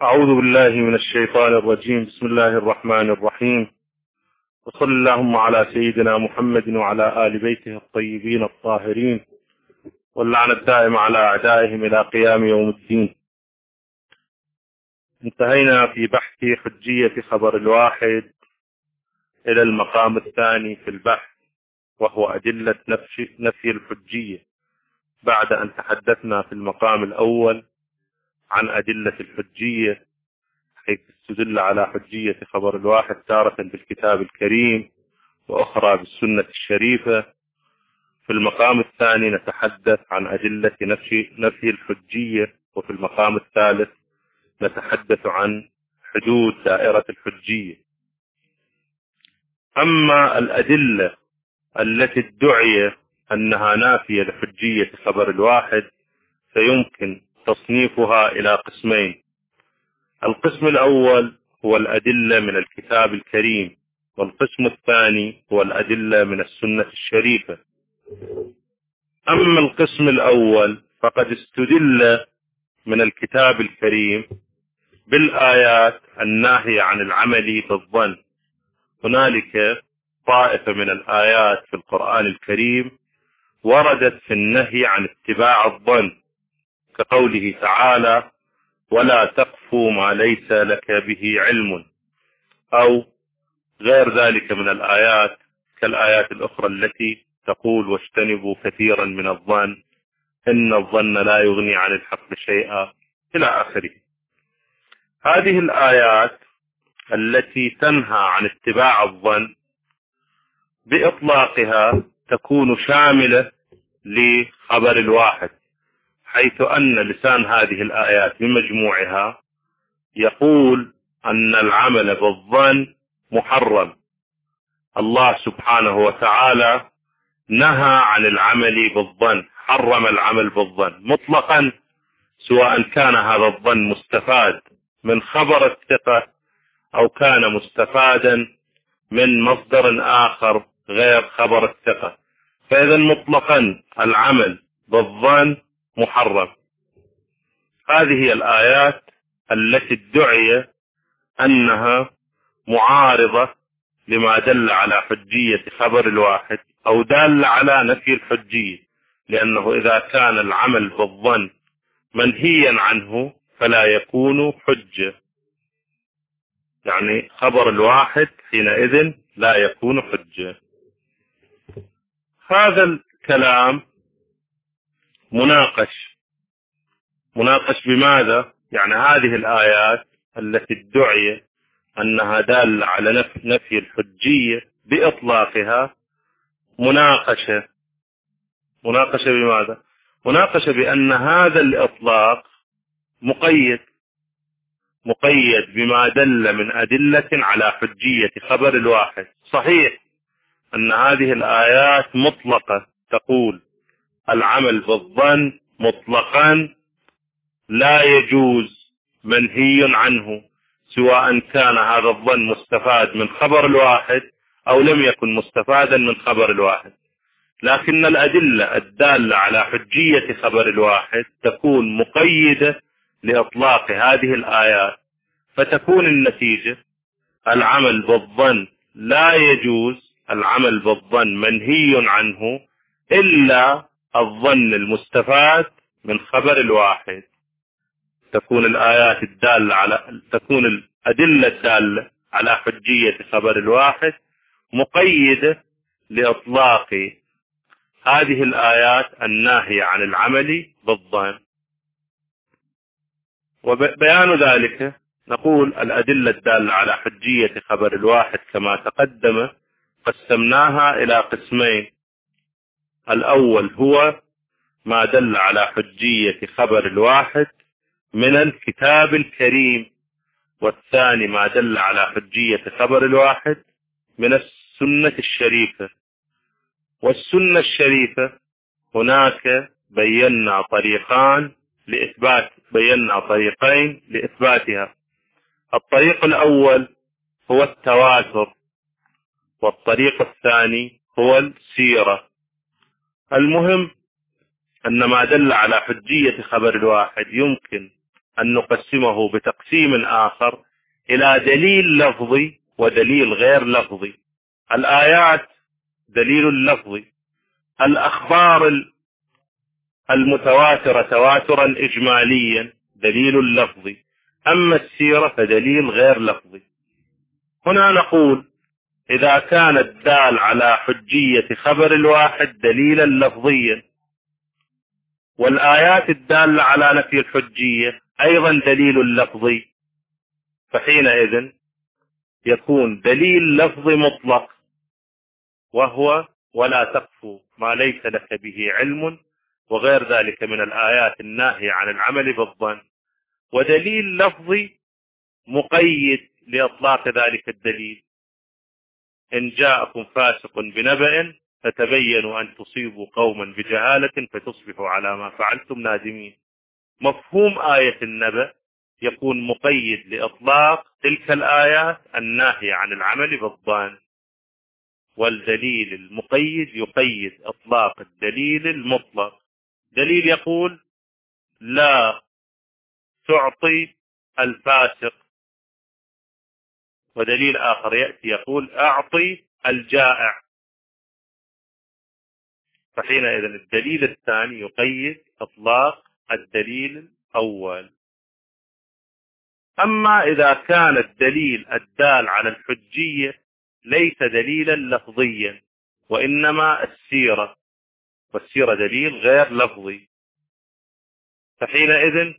أعوذ بالله من الشيطان الرجيم. بسم الله الرحمن الرحيم، وصل اللهم على سيدنا محمد وعلى آل بيته الطيبين الطاهرين، واللعنة الدائمة على أعدائهم إلى قيام يوم الدين. انتهينا في بحث حجية خبر الواحد إلى المقام الثاني في البحث، وهو أدلة نفي الحجية، بعد أن تحدثنا في المقام الأول عن أدلة الحجية، حيث تدل على حجية خبر الواحد تارة بالكتاب الكريم وأخرى بالسنة الشريفة. في المقام الثاني نتحدث عن أدلة نفي الحجية، وفي المقام الثالث نتحدث عن حدود دائرة الحجية. أما الأدلة التي ادعي أنها نافية لحجية خبر الواحد فيمكن تصنيفها إلى قسمين. القسم الأول هو الأدلة من الكتاب الكريم، والقسم الثاني هو الأدلة من السنة الشريفة. أما القسم الأول فقد استدل من الكتاب الكريم بالآيات الناهية عن العمل بالظن. هنالك طائفة من الآيات في القرآن الكريم وردت في النهي عن اتباع الظن، كقوله تعالى: ولا تقف ما ليس لك به علم، أو غير ذلك من الآيات كالآيات الأخرى التي تقول: واجتنبوا كثيرا من الظن إن الظن لا يغني عن الحق شيئا، إلى آخره. هذه الآيات التي تنهى عن اتباع الظن بإطلاقها تكون شاملة لخبر الواحد، حيث أن لسان هذه الآيات بمجموعها يقول أن العمل بالظن محرم. الله سبحانه وتعالى نهى عن العمل بالظن، حرم العمل بالظن مطلقا، سواء كان هذا الظن مستفاد من خبر الثقة أو كان مستفادا من مصدر آخر غير خبر الثقة، فإذا مطلقا العمل بالظن محرم. هذه هي الآيات التي ادعي أنها معارضة لما دل على حجية خبر الواحد، أو دل على نفي الحجية، لأنه إذا كان العمل بالظن منهيا عنه فلا يكون حجة، يعني خبر الواحد حينئذ لا يكون حجة. هذا الكلام مناقش بماذا؟ يعني هذه الآيات التي ادعي أنها دالة على نفي الحجية بإطلاقها مناقشة بماذا؟ مناقشة بأن هذا الإطلاق مقيد بما دل من أدلة على حجية خبر الواحد. صحيح أن هذه الآيات مطلقة تقول العمل بالظن مطلقا لا يجوز، منهي عنه، سواء كان هذا الظن مستفاد من خبر الواحد أو لم يكن مستفادا من خبر الواحد. لكن الأدلة الدالة على حجية خبر الواحد تكون مقيدة لإطلاق هذه الآيات، فتكون النتيجة العمل بالظن لا يجوز، العمل بالظن منهي عنه، إلا الظن المستفاد من خبر الواحد. تكون الأدلة الدالة على حجية خبر الواحد مقيدة لإطلاق هذه الآيات الناهية عن العمل بالظن. وبيان ذلك نقول الأدلة الدالة على حجية خبر الواحد كما تقدم قسمناها إلى قسمين. الأول هو ما دل على حجية خبر الواحد من الكتاب الكريم، والثاني ما دل على حجية خبر الواحد من السنة الشريفة. والسنة الشريفة هناك بينا طريقين لإثباتها. الطريق الأول هو التواتر، والطريق الثاني هو السيرة. المهم أن ما دل على حجية خبر الواحد يمكن أن نقسمه بتقسيم آخر إلى دليل لفظي ودليل غير لفظي. الآيات دليل لفظي، الأخبار المتواترة تواترا إجماليا دليل لفظي، أما السيرة فدليل غير لفظي. هنا نقول إذا كان الدال على حجية خبر الواحد دليلا لفظيا، والآيات الدالة على نفي الحجية أيضا دليل لفظي، فحينئذ يكون دليل لفظي مطلق، وهو ولا تقف ما ليس لك به علم، وغير ذلك من الآيات الناهية عن العمل بالظن. ودليل لفظي مقيد لإطلاق ذلك الدليل: إن جاءكم فاسق بنبأ فتبينوا أن تصيبوا قوما بجهالة فتصبحوا على ما فعلتم نادمين. مفهوم آية النبأ يكون مقيد لإطلاق تلك الآيات الناهية عن العمل بالظن، والدليل المقيد يقيد إطلاق الدليل المطلق. دليل يقول لا تعطي الفاسق، ودليل آخر يأتي يقول أعطي الجائع، فحينئذ الدليل الثاني يقيد إطلاق الدليل الأول. أما إذا كان الدليل الدال على الحجية ليس دليلا لفظيا وإنما السيرة، والسيرة دليل غير لفظي، فحينئذ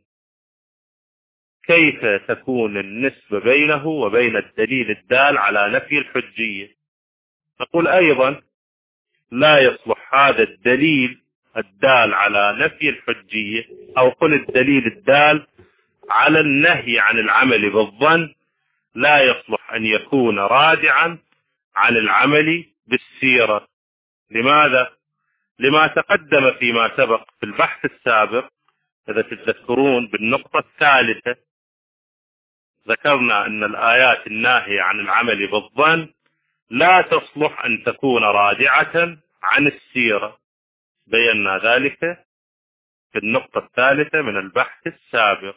كيف تكون النسبة بينه وبين الدليل الدال على نفي الحجية؟ نقول أيضا لا يصلح هذا الدليل الدال على نفي الحجية، أو قل الدليل الدال على النهي عن العمل بالظن، لا يصلح أن يكون رادعا عن العمل بالسيرة. لماذا؟ لما تقدم فيما سبق في البحث السابق. إذا تتذكرون بالنقطة الثالثة ذكرنا أن الآيات الناهية عن العمل بالظن لا تصلح أن تكون رادعة عن السيرة، بينا ذلك في النقطة الثالثة من البحث السابق.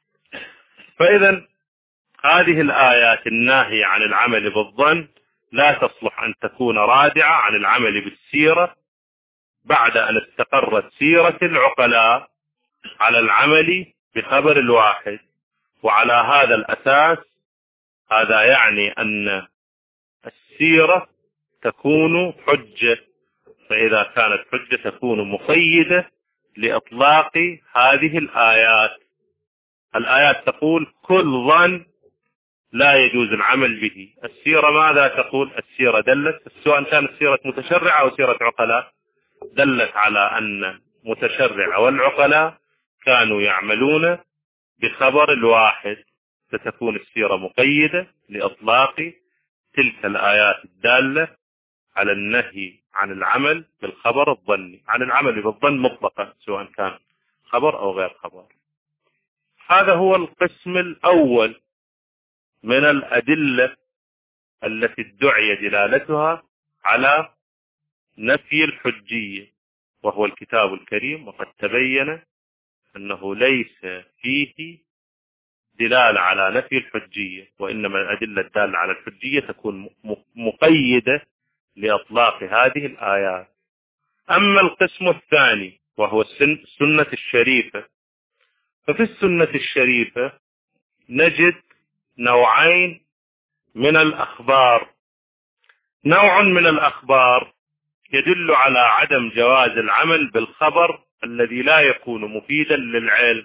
فإذا هذه الآيات الناهية عن العمل بالظن لا تصلح أن تكون رادعة عن العمل بالسيرة بعد أن استقرت سيرة العقلاء على العمل بخبر الواحد. وعلى هذا الأساس هذا يعني أن السيرة تكون حجة، فإذا كانت حجة تكون مقيدة لإطلاق هذه الآيات. الآيات تقول كل ظن لا يجوز العمل به. السيرة ماذا تقول؟ السيرة دلت، سواء كانت سيرة متشرع أو سيرة عقلاء، دلت على أن المتشرع والعقلاء كانوا يعملون بخبر الواحد، فتكون السيرة مقيدة لإطلاق تلك الآيات الدالة على النهي عن العمل بالخبر الظني، عن العمل بالظن مطلقا سواء كان خبر أو غير خبر. هذا هو القسم الأول من الأدلة التي ادعي دلالتها على نفي الحجية، وهو الكتاب الكريم. وقد تبين أنه ليس فيه دلالة على نفي الحجية، وإنما الأدلة الدالة على الحجية تكون مقيدة لإطلاق هذه الآيات. أما القسم الثاني وهو السنة الشريفة، ففي السنة الشريفة نجد نوعين من الأخبار. نوع من الأخبار يدل على عدم جواز العمل بالخبر الذي لا يكون مفيدا للعلم.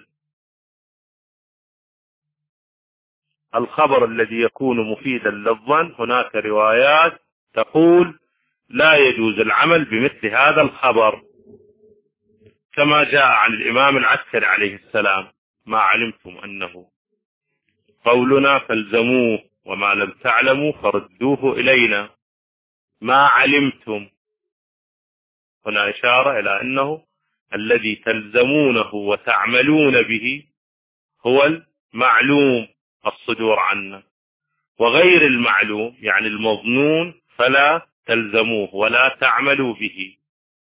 الخبر الذي يكون مفيدا للظن هناك روايات تقول لا يجوز العمل بمثل هذا الخبر، كما جاء عن الإمام العسكري عليه السلام: ما علمتم أنه قولنا فالزموه، وما لم تعلموا فردوه إلينا. ما علمتم هنا إشارة إلى أنه الذي تلزمونه وتعملون به هو المعلوم الصدور عنا، وغير المعلوم يعني المظنون فلا تلزموه ولا تعملوا به.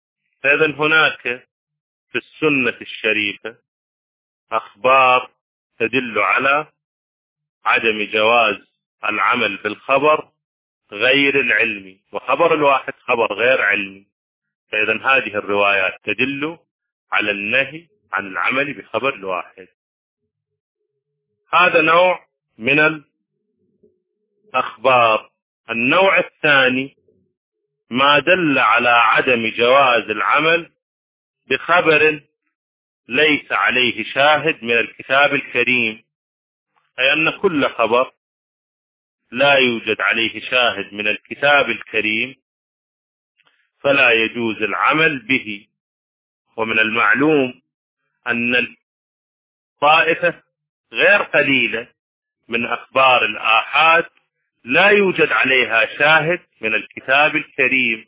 فإذن هناك في السنة الشريفة أخبار تدل على عدم جواز العمل بالخبر غير العلمي، وخبر الواحد خبر غير علمي. فإذا هذه الروايات تدل على النهي عن العمل بخبر الواحد. هذا نوع من الأخبار. النوع الثاني ما دل على عدم جواز العمل بخبر ليس عليه شاهد من الكتاب الكريم، أي أن كل خبر لا يوجد عليه شاهد من الكتاب الكريم فلا يجوز العمل به. ومن المعلوم أن الطائفة غير قليلة من أخبار الآحاد لا يوجد عليها شاهد من الكتاب الكريم،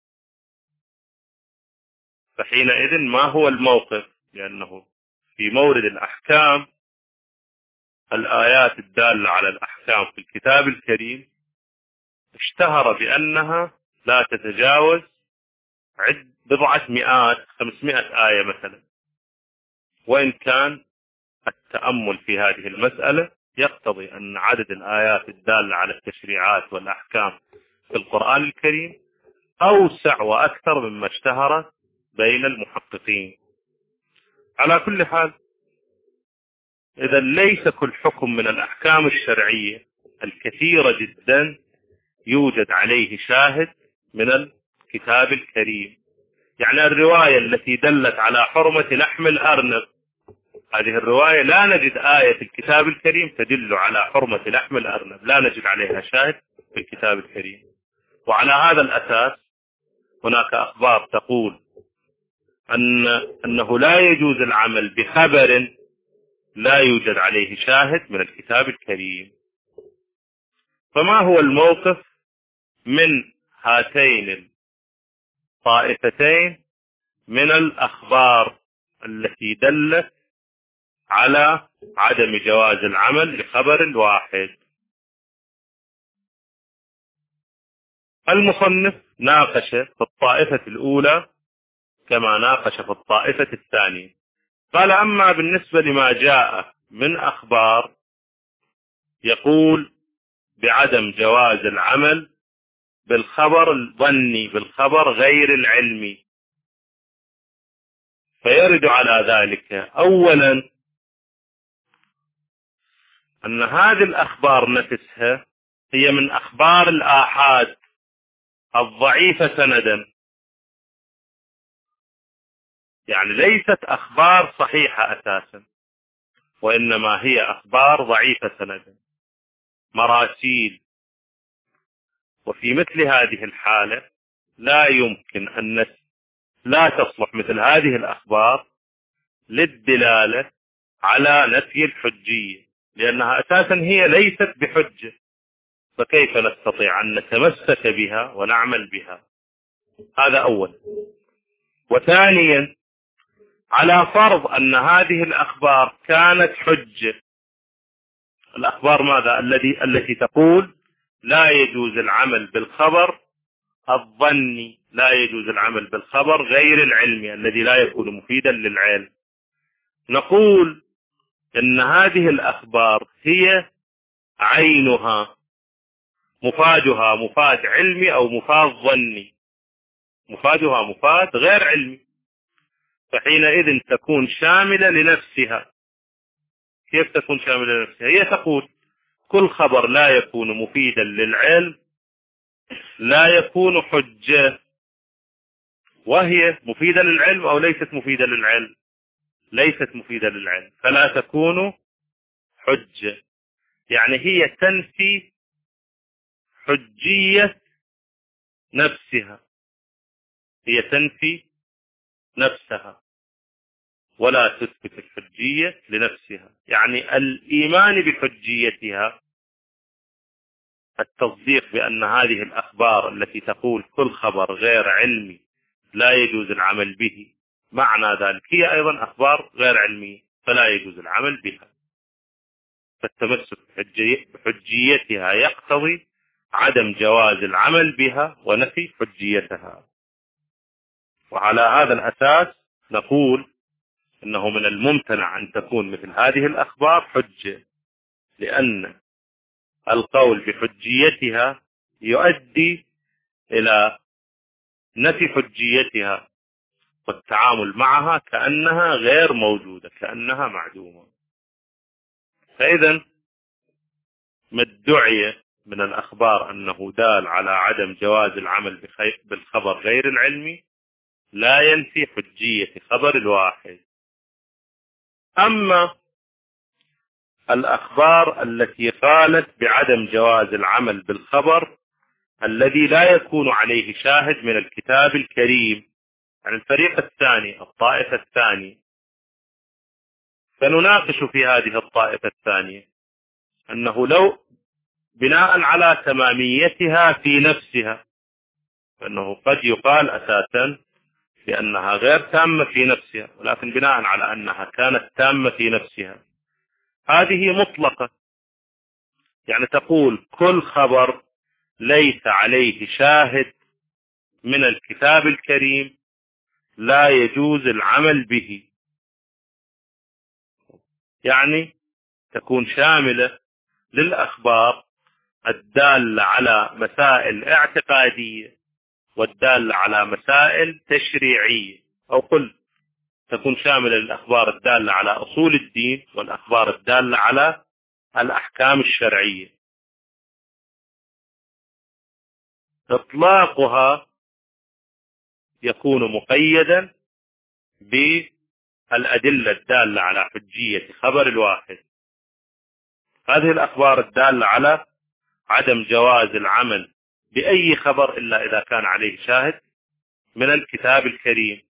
فحينئذ ما هو الموقف؟ لأنه في مورد الأحكام الآيات الدالة على الأحكام في الكتاب الكريم اشتهر بأنها لا تتجاوز بضعة مئات، 500 آية مثلا، وإن كان التأمل في هذه المسألة يقتضي أن عدد الآيات الدالة على التشريعات والأحكام في القرآن الكريم أوسع وأكثر مما اشتهر بين المحققين. على كل حال، إذا ليس كل حكم من الأحكام الشرعية الكثيرة جدا يوجد عليه شاهد من الكتاب الكريم. يعني الرواية التي دلت على حرمة لحم الأرنب، هذه الرواية لا نجد آية في الكتاب الكريم تدل على حرمة لحم الأرنب، لا نجد عليها شاهد في الكتاب الكريم. وعلى هذا الأساس هناك أخبار تقول أنه لا يجوز العمل بخبر لا يوجد عليه شاهد من الكتاب الكريم. فما هو الموقف من هاتين الطائفتين من الأخبار التي دلت على عدم جواز العمل بخبر الواحد؟ المصنف ناقش في الطائفة الأولى كما ناقش في الطائفة الثانية. قال: أما بالنسبة لما جاء من أخبار يقول بعدم جواز العمل بالخبر الظني، بالخبر غير العلمي، فيرد على ذلك أولا أن هذه الأخبار نفسها هي من أخبار الآحاد الضعيفة سندا، يعني ليست أخبار صحيحة أساسا، وإنما هي أخبار ضعيفة سندا، مراسيل. وفي مثل هذه الحالة لا يمكن أن لا تصلح مثل هذه الأخبار للدلالة على نفي الحجية، لأنها أساسا هي ليست بحجة، فكيف نستطيع أن نتمسك بها ونعمل بها؟ هذا أولا. وثانيا، على فرض أن هذه الأخبار كانت حجة، الأخبار ماذا؟ التي تقول لا يجوز العمل بالخبر الظني، لا يجوز العمل بالخبر غير العلمي الذي لا يكون مفيدا للعلم. نقول إن هذه الأخبار هي عينها مفادها مفاد علمي أو مفاد ظني، مفادها مفاد غير علمي، فحينئذ تكون شاملة لنفسها. كيف تكون شاملة لنفسها؟ هي تقول كل خبر لا يكون مفيدا للعلم لا يكون حجة، وهي مفيدة للعلم أو ليست مفيدة للعلم؟ ليست مفيدة للعلم، فلا تكون حجة. يعني هي تنفي حجية نفسها، هي تنفي نفسها ولا تثبت الحجية لنفسها. يعني الإيمان بحجيتها، التصديق بأن هذه الأخبار التي تقول كل خبر غير علمي لا يجوز العمل به، معنى ذلك هي أيضا أخبار غير علمية فلا يجوز العمل بها. فالتمسك بحجيتها يقتضي عدم جواز العمل بها ونفي حجيتها. وعلى هذا الأساس نقول أنه من الممتنع أن تكون مثل هذه الأخبار حجة، لأن القول بحجيتها يؤدي إلى نفي حجيتها والتعامل معها كأنها غير موجودة، كأنها معدومة. فإذا ما ادعي من الأخبار أنه دال على عدم جواز العمل بالخبر غير العلمي لا ينفي حجية خبر الواحد. أما الأخبار التي قالت بعدم جواز العمل بالخبر الذي لا يكون عليه شاهد من الكتاب الكريم، عن الفريق الثاني الطائفة الثانية، فنناقش في هذه الطائفة الثانية أنه لو بناء على تماميتها في نفسها، فإنه قد يقال أساسا بأنها غير تامة في نفسها، ولكن بناء على أنها كانت تامة في نفسها هذه مطلقة، يعني تقول كل خبر ليس عليه شاهد من الكتاب الكريم لا يجوز العمل به، يعني تكون شاملة للأخبار الدالة على مسائل اعتقادية والدالة على مسائل تشريعية، أو قل تكون شاملة للأخبار الدالة على أصول الدين والأخبار الدالة على الأحكام الشرعية. إطلاقها يكون مقيدا بالأدلة الدالة على حجية خبر الواحد. هذه الأخبار الدالة على عدم جواز العمل بأي خبر إلا إذا كان عليه شاهد من الكتاب الكريم.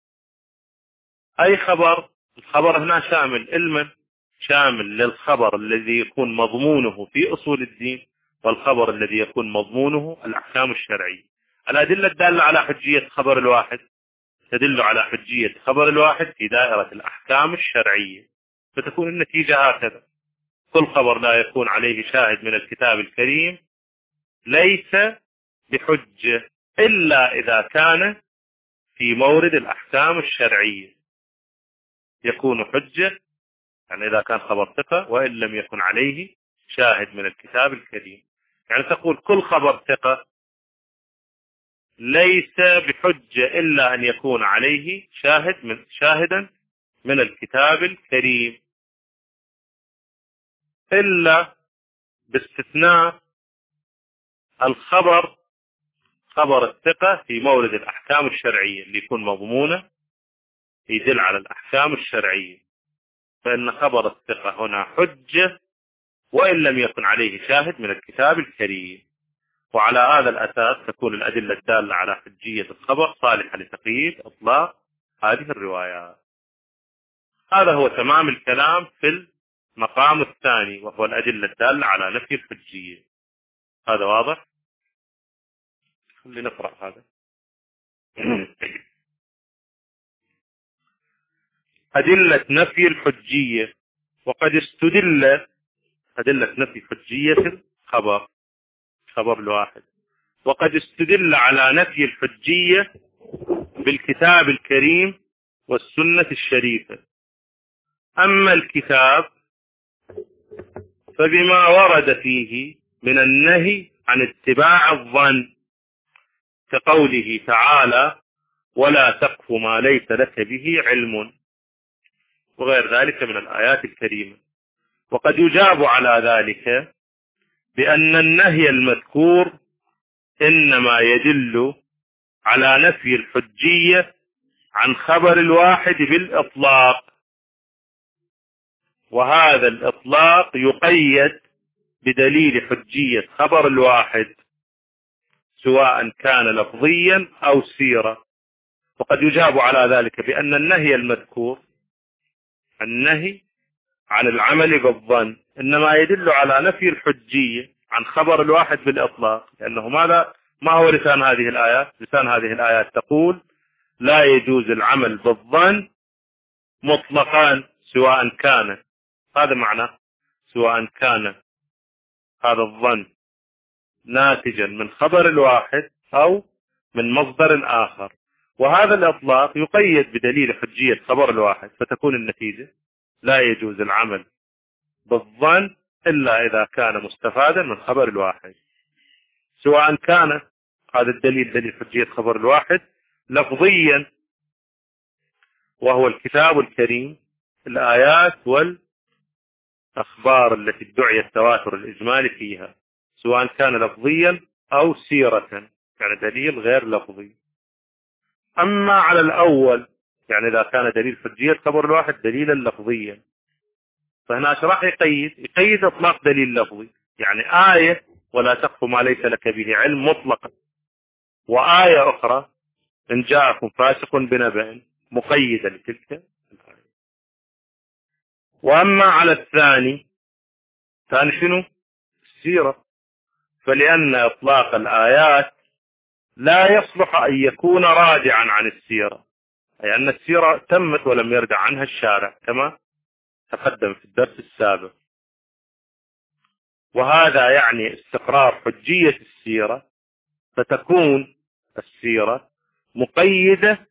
أي خبر، الخبر هنا شامل علما، شامل للخبر الذي يكون مضمونه في أصول الدين والخبر الذي يكون مضمونه الأحكام الشرعية. الأدلة الدالة على حجية خبر الواحد تدل على حجية خبر الواحد في دائرة الأحكام الشرعية، فتكون النتيجة هكذا: كل خبر لا يكون عليه شاهد من الكتاب الكريم ليس بحجة إلا إذا كان في مورد الأحكام الشرعية، يكون حجة يعني إذا كان خبر ثقة وإن لم يكن عليه شاهد من الكتاب الكريم. يعني تقول كل خبر ثقة ليس بحجة إلا أن يكون عليه شاهدا من الكتاب الكريم، إلا باستثناء خبر الثقة في مورد الأحكام الشرعية اللي يكون مضمونه يدل على الأحكام الشرعية، فإن خبر الثقة هنا حجة وإن لم يكن عليه شاهد من الكتاب الكريم. وعلى هذا الأساس تكون الأدلة الدالة على حجية الخبر صالحة لتقييد إطلاق هذه الروايات. هذا هو تمام الكلام في المقام الثاني، وهو الأدلة الدالة على نفي الحجية. هذا واضح؟ خلينا نقرأ هذا. أدلة نفي الحجية. وقد استدل أدلة نفي حجية خبر الواحد. وقد استدل على نفي الحجية بالكتاب الكريم والسنة الشريفة. أما الكتاب فبما ورد فيه من النهي عن اتباع الظن، كقوله تعالى: ولا تقف ما ليس لك به علم، وغير ذلك من الآيات الكريمة. وقد يجاب على ذلك بأن النهي المذكور إنما يدل على نفي الحجية عن خبر الواحد بالإطلاق، وهذا الإطلاق يقيد بدليل حجية خبر الواحد سواء كان لفظيا أو سيرا. وقد يجاب على ذلك بأن النهي المذكور، النهي عن العمل بالظن، إنما يدل على نفي الحجية عن خبر الواحد بالإطلاق، لأنه ما هو لسان هذه الآيات؟ لسان هذه الآيات تقول: لا يجوز العمل بالظن مطلقا سواء كان، هذا معنى سواء كان هذا الظن ناتجا من خبر الواحد أو من مصدر آخر. وهذا الإطلاق يقيد بدليل حجية خبر الواحد، فتكون النتيجة لا يجوز العمل بالظن إلا إذا كان مستفادا من خبر الواحد، سواء كان هذا الدليل دليل حجية خبر الواحد لفظيا وهو الكتاب الكريم، الآيات والأخبار التي ادعي التواتر الإجمالي فيها، سواء كان لفظيا أو سيرة، يعني دليل غير لفظي. أما على الأول، يعني إذا كان دليل حجية خبر الواحد دليلا لفظيا، فهنا ايش راح يقيد إطلاق دليل لفظي، يعني آية ولا تقف ما ليس لك به علم مطلقا، وآية أخرى إن جاءكم فاسق بنبأ مقيدة لتلك الآية. وأما على الثاني، ثاني شنو؟ السيرة، فلأن إطلاق الآيات لا يصلح أن يكون راجعا عن السيرة، أي أن السيرة تمت ولم يرجع عنها الشارع كما تقدم في الدرس السابق، وهذا يعني استقرار حجية السيرة، فتكون السيرة مقيدة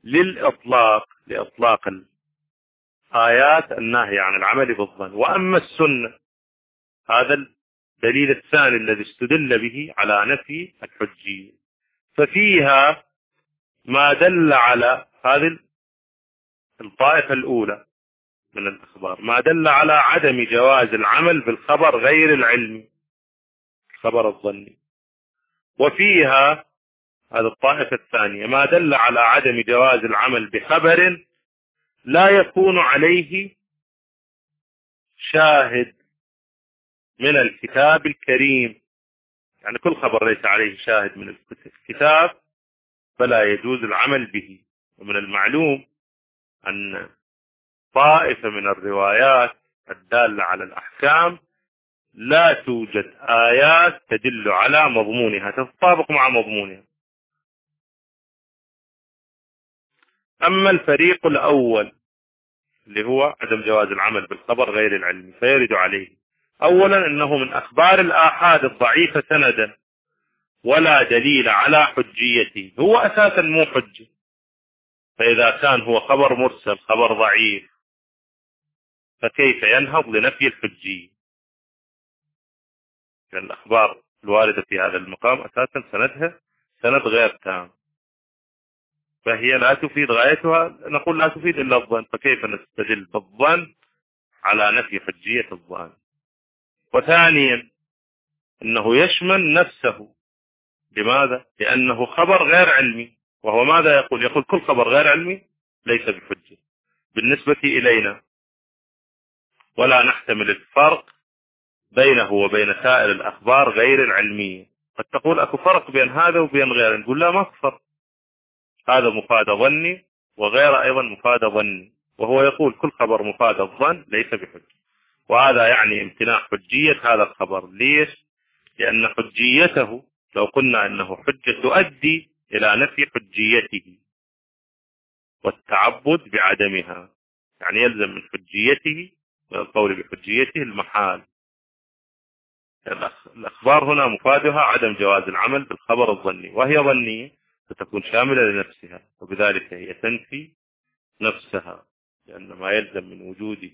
لإطلاق الآيات الناهية عن العمل بالظن. وأما السنة، هذا الدليل الثاني الذي استدل به على نفي الحجية، ففيها ما دل على هذه الطائفة الأولى من الأخبار، ما دل على عدم جواز العمل بالخبر غير العلمي، الخبر الظني. وفيها هذه الطائفة الثانية ما دل على عدم جواز العمل بخبر لا يكون عليه شاهد من الكتاب الكريم، يعني كل خبر ليس عليه شاهد من الكتاب فلا يجوز العمل به. ومن المعلوم أن طائفة من الروايات الدالة على الأحكام لا توجد آيات تدل على مضمونها تتطابق مع مضمونها. أما الفريق الأول اللي هو عدم جواز العمل بالخبر غير العلمي، فيرد عليه أولا أنه من أخبار الآحاد الضعيفة سندا ولا دليل على حجيته، هو أساسا مو حجة، فإذا كان هو خبر مرسل خبر ضعيف فكيف ينهض لنفي الحجية؟ لأن الأخبار الواردة في هذا المقام أساسا سندها سند غير تام، فهي لا تفيد غايتها، نقول لا تفيد إلا الظن، فكيف نستدل بالظن على نفي حجية الظن؟ وثانيا أنه يشمل نفسه، لماذا؟ لأنه خبر غير علمي، وهو ماذا يقول كل خبر غير علمي ليس بحجة بالنسبة إلينا، ولا نحتمل الفرق بينه وبين سائر الأخبار غير العلمية. قد تقول أكو فرق بين هذا وبين غيره، نقول لا، ما في فرق، هذا مفاد ظني وغير أيضا مفاد ظني، وهو يقول كل خبر مفاد الظن ليس بحجة، وهذا يعني امتناع حجية هذا الخبر. ليش؟ لأن حجيته لو قلنا أنه حجة تؤدي إلى نفي حجيته والتعبد بعدمها، يعني يلزم من حجيته من القول بحجيته المحال. الأخبار هنا مفادها عدم جواز العمل بالخبر الظني، وهي ظنية فتكون شاملة لنفسها، وبذلك هي تنفي نفسها، لأن ما يلزم من وجوده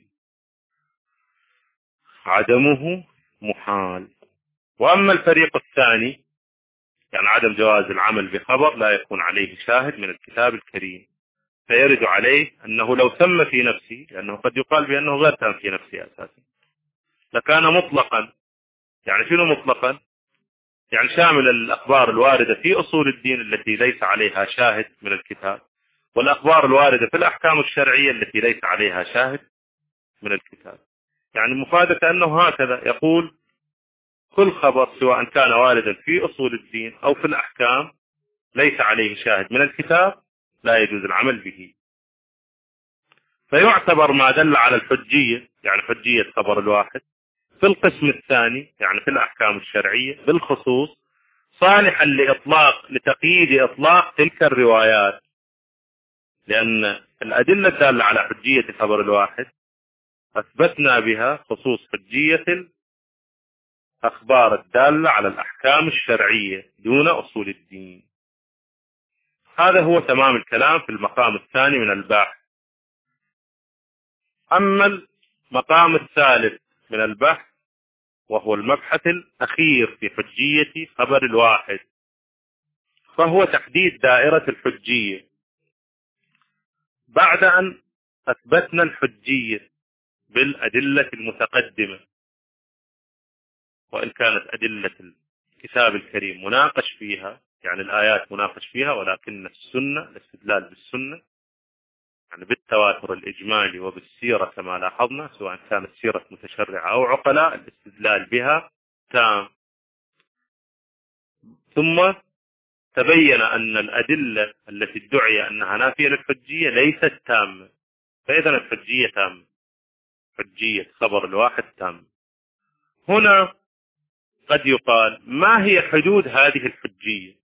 عدمه محال. وأما الفريق الثاني، يعني عدم جواز العمل بخبر لا يكون عليه شاهد من الكتاب الكريم، فيرد عليه أنه لو تم في نفسه، لأنه قد يقال بأنه غير تم في نفسه أساسا، لكان مطلقا. يعني شنو مطلقا؟ يعني شامل الأخبار الواردة في أصول الدين التي ليس عليها شاهد من الكتاب، والأخبار الواردة في الأحكام الشرعية التي ليس عليها شاهد من الكتاب. يعني مفادة أنه هكذا يقول كل خبر سواء كان واردا في أصول الدين أو في الأحكام ليس عليه شاهد من الكتاب لا يجوز العمل به. فيعتبر ما دل على الحجية، يعني حجية خبر الواحد، في القسم الثاني يعني في الأحكام الشرعية بالخصوص، صالحا لتقييد إطلاق تلك الروايات، لأن الأدلة الدالة على حجية خبر الواحد أثبتنا بها خصوص حجية الأخبار الدالة على الأحكام الشرعية دون أصول الدين. هذا هو تمام الكلام في المقام الثاني من البحث. أما المقام الثالث من البحث وهو المبحث الأخير في حجية خبر الواحد، فهو تحديد دائرة الحجية. بعد أن أثبتنا الحجية بالأدلة المتقدمة، وإن كانت أدلة الكتاب الكريم مناقش فيها، يعني الآيات مناقش فيها، ولكن السنة الاستدلال بالسنة يعني بالتواتر الإجمالي وبالسيرة كما لاحظنا، سواء كانت سيرة متشرعة أو عقلاء، الاستدلال بها تام. ثم تبين أن الأدلة التي ادعي أنها نافية للحجية ليست تامة، فإذا الحجية تامة، حجية خبر الواحد تامة. هنا قد يقال ما هي حدود هذه الحجية؟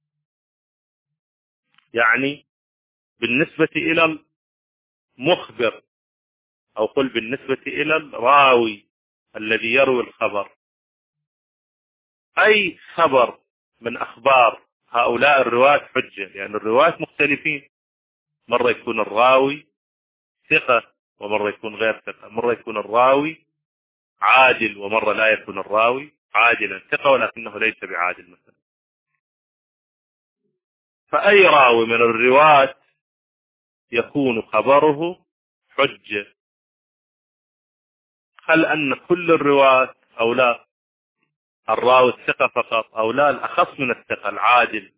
يعني بالنسبة إلى المخبر، أو قل بالنسبة إلى الراوي الذي يروي الخبر، أي خبر من أخبار هؤلاء الرواة حجة؟ لأن الرواة مختلفين، مرة يكون الراوي ثقة ومرة يكون غير ثقة، مرة يكون الراوي عادل ومرة لا يكون الراوي عادلا، ثقة ولكنه ليس بعادل مثلا. فأي راوي من الرواة يكون خبره حجة؟ هل أن كل الرواة أو لا؟ الراوي الثقة فقط أو لا الأخص من الثقة العادل؟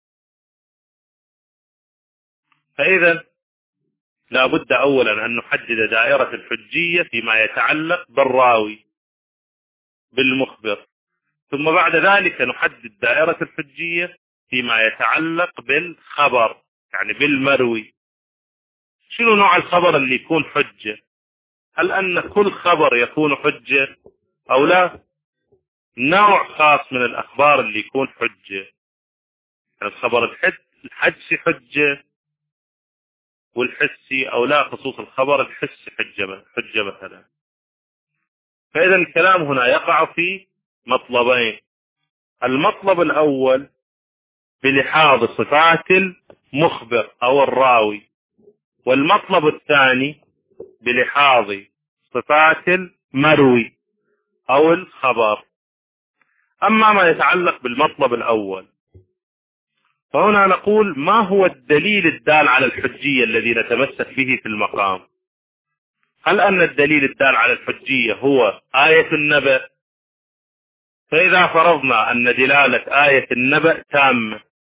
فإذا لا بد أولا أن نحدد دائرة الحجية فيما يتعلق بالراوي بالمخبر، ثم بعد ذلك نحدد دائرة الحجية فيما يتعلق بالخبر يعني بالمروي. شنو نوع الخبر اللي يكون حجة؟ هل أن كل خبر يكون حجة أو لا؟ نوع خاص من الأخبار اللي يكون حجة، يعني الخبر الحدسي حجة والحسي، أو لا خصوص الخبر الحسي حجة مثلا. فإذا الكلام هنا يقع في مطلبين: المطلب الأول بلحاظ صفات المخبر أو الراوي، والمطلب الثاني بلحاظ صفات المروي أو الخبر. أما ما يتعلق بالمطلب الأول فهنا نقول ما هو الدليل الدال على الحجية الذي نتمسك به في المقام؟ هل أن الدليل الدال على الحجية هو آية النبأ؟ فإذا فرضنا أن دلالة آية النبأ تامة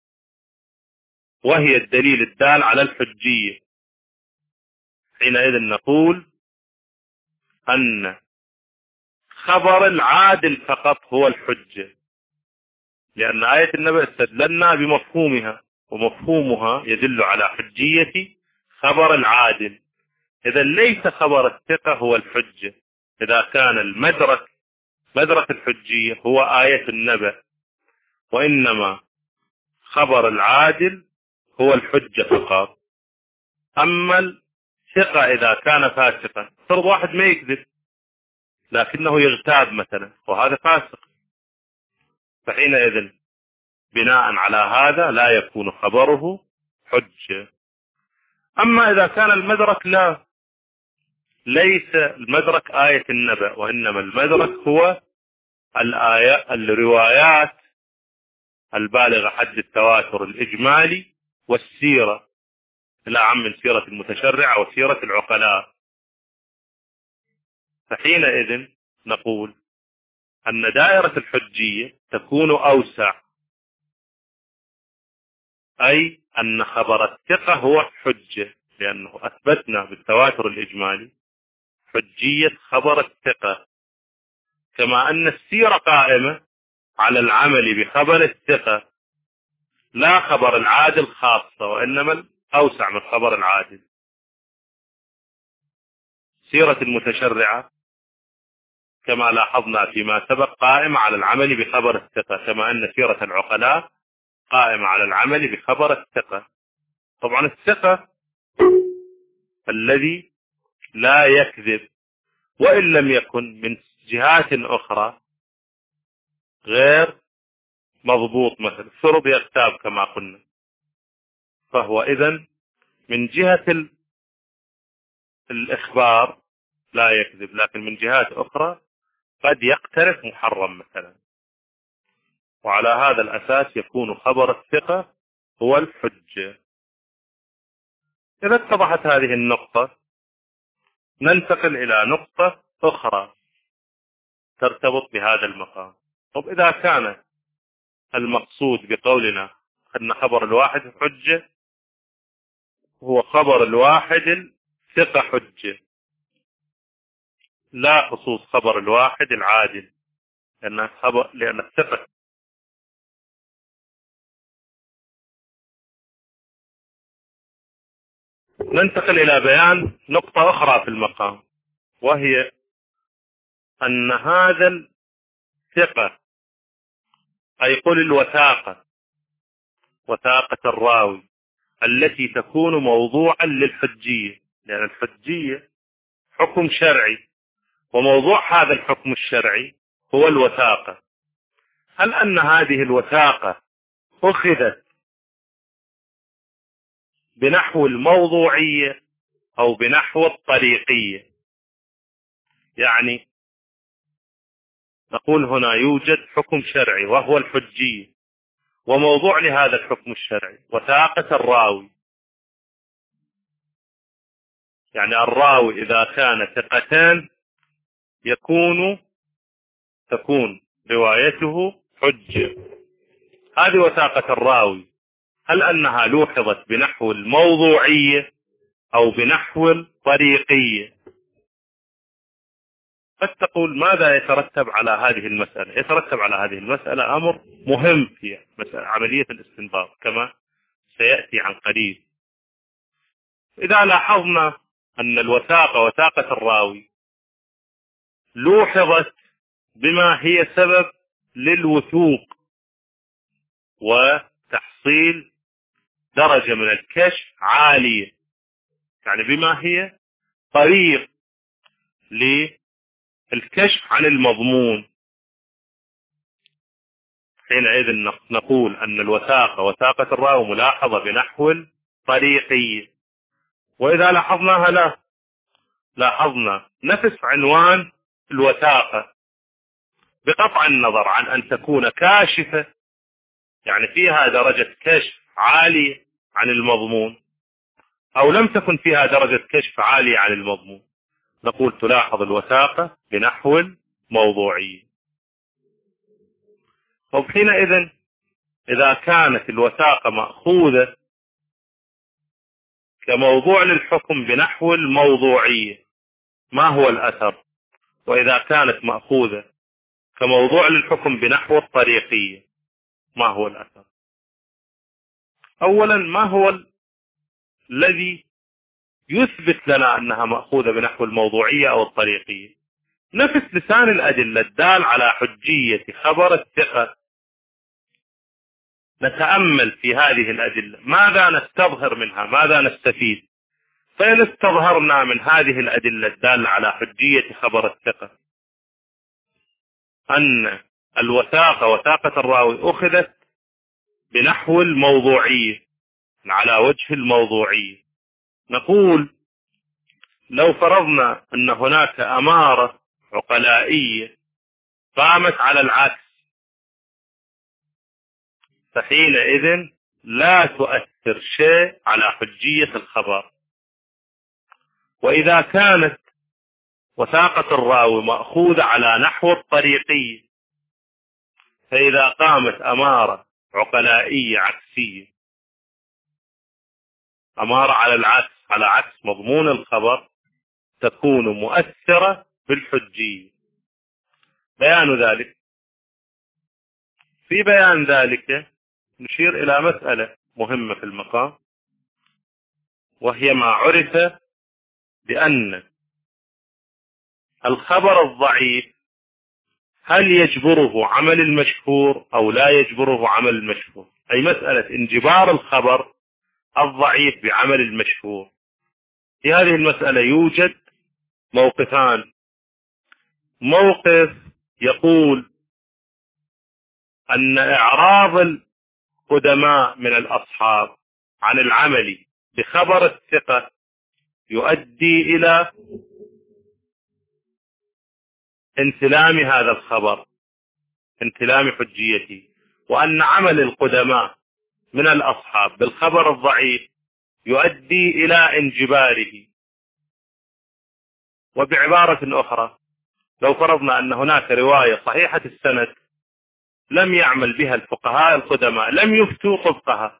وهي الدليل الدال على الحجية، حينئذ نقول أن خبر العادل فقط هو الحجة، لأن آية النبأ استدللنا بمفهومها، ومفهومها يدل على حجية خبر العادل. إذا ليس خبر الثقة هو الحجة، إذا كان مدرك الحجية هو آية النبأ، وإنما خبر العادل هو الحجة فقط. أما الثقة إذا كان فاسقا، فرض واحد ما يكذب لكنه يغتاب مثلا وهذا فاسق، فحينئذ بناء على هذا لا يكون خبره حجة. أما إذا كان المدرك ليس المدرك آية النبأ، وإنما المدرك هو الروايات البالغة حد التواتر الإجمالي والسيرة، الأعم من سيرة المتشرع وسيرة العقلاء، فحينئذ نقول أن دائرة الحجية تكون أوسع، أي أن خبر الثقة هو حجة، لأنه أثبتنا بالتواتر الإجمالي حجية خبر الثقة، كما أن السيرة قائمة على العمل بخبر الثقة لا خبر العادل خاصة، وإنما أوسع من خبر العادل. سيرة المتشرعة كما لاحظنا فيما سبق قائمة على العمل بخبر الثقة، كما أن سيرة العقلاء قائمة على العمل بخبر الثقة. طبعا الثقة الذي لا يكذب، وإن لم يكن من جهات أخرى غير مضبوط، مثل فرض يغتاب كما قلنا، فهو إذن من جهة الإخبار لا يكذب، لكن من جهات أخرى قد يقترف محرم مثلا، وعلى هذا الأساس يكون خبر الثقة هو الحجة. إذا اتضحت هذه النقطة ننتقل إلى نقطة أخرى ترتبط بهذا المقام. طب إذا كان المقصود بقولنا أن خبر الواحد حجة هو خبر الواحد الثقة حجة، لا خصوص خبر الواحد العادل، لأن الثقة. ننتقل إلى بيان نقطة أخرى في المقام، وهي أن هذا الثقة، أي قل الوثاقة، وثاقة الراوي التي تكون موضوعا للحجية، لأن الحجية حكم شرعي، وموضوع هذا الحكم الشرعي هو الوثاقة. هل أن هذه الوثاقة أخذت بنحو الموضوعية أو بنحو الطريقية؟ يعني نقول هنا يوجد حكم شرعي وهو الحجية، وموضوع لهذا الحكم الشرعي وثاقة الراوي، يعني الراوي إذا كان ثقتان تكون روايته حجة. هذه وثاقة الراوي، هل أنها لوحظت بنحو الموضوعية أو بنحو الطريقية؟ قد تقول ماذا يترتب على هذه المسألة؟ يترتب على هذه المسألة أمر مهم في عملية الاستنباط كما سيأتي عن قريب. إذا لاحظنا أن الوثاقة وثاقة الراوي لوحظت بما هي سبب للوثوق وتحصيل درجة من الكشف عالية، يعني بما هي طريق للكشف عن المضمون، حينئذ نقول أن الوثاقة وثاقة الراوي ملاحظة بنحو الطريقية. وإذا لاحظناها لاحظنا نفس عنوان الوثاقة، بقطع النظر عن أن تكون كاشفة، يعني فيها درجة كشف عالية عن المضمون، أو لم تكن فيها درجة كشف عالية عن المضمون، نقول تلاحظ الوثاقة بنحو الموضوعية. وحينئذ إذا كانت الوثاقة مأخوذة كموضوع للحكم بنحو الموضوعية ما هو الأثر؟ وإذا كانت مأخوذة كموضوع للحكم بنحو الطريقية ما هو الأثر؟ أولا، ما هو الذي يثبت لنا أنها مأخوذة بنحو الموضوعية أو الطريقية؟ نفس لسان الأدلة الدال على حجية خبر الثقة. نتأمل في هذه الأدلة، ماذا نستظهر منها؟ ماذا نستفيد؟ فإن استظهرنا من هذه الأدلة الدالة على حجية خبر الثقة أن الوثاقة وثاقة الراوي أخذت بنحو الموضوعية على وجه الموضوعية، نقول لو فرضنا أن هناك أمارة عقلائية قامت على العكس، فحينئذ لا تؤثر شيء على حجية الخبر. وإذا كانت وثاقة الراوي مأخوذة على نحو الطريقية، فإذا قامت أمارة عقلائية عكسية، أمارة على العكس، على عكس مضمون الخبر، تكون مؤثرة بالحجية. بيان ذلك، في بيان ذلك نشير إلى مسألة مهمة في المقام، وهي ما عرف بأن الخبر الضعيف هل يجبره عمل المشهور أو لا يجبره عمل المشهور، أي مسألة انجبار الخبر الضعيف بعمل المشهور. في هذه المسألة يوجد موقفان: موقف يقول أن إعراض القدماء من الأصحاب عن العمل بخبر الثقة يؤدي إلى انسلام هذا الخبر، انسلام حجيته، وأن عمل القدماء من الأصحاب بالخبر الضعيف يؤدي إلى انجباره. وبعبارة أخرى، لو فرضنا أن هناك رواية صحيحة السند لم يعمل بها الفقهاء القدماء، لم يفتوا طبقها،